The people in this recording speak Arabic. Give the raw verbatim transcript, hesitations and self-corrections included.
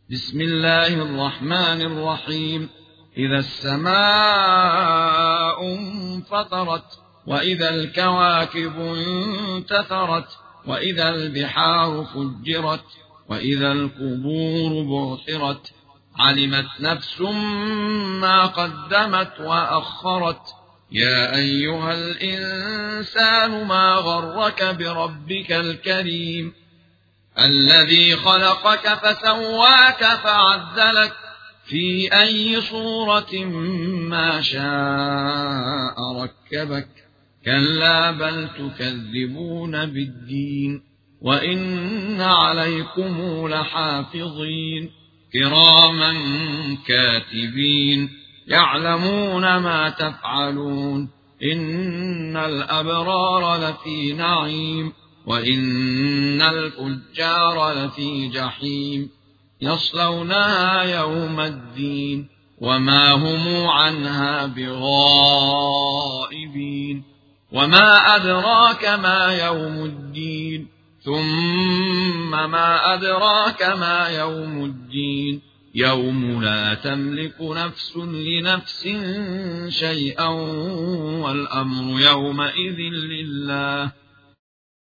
بسم الله الرحمن الرحيم. إذا السماء انفطرت وإذا الكواكب انتثرت وإذا البحار فجرت وإذا القبور بعثرت علمت نفس ما قدمت وأخرت. يا أيها الإنسان ما غرك بربك الكريم الذي خلقك فسواك فعدلك في أي صورة ما شاء ركبك. كلا بل تكذبون بالدين وإن عليكم لحافظين كراما كاتبين يعلمون ما تفعلون. إن الأبرار لفي نعيم وإن الفجار لفي جحيم يصلونها يوم الدين وما هم عنها بغائبين. وما أدراك ما يوم الدين ثم ما أدراك ما يوم الدين يوم لا تملك نفس لنفس شيئا والأمر يومئذ لله.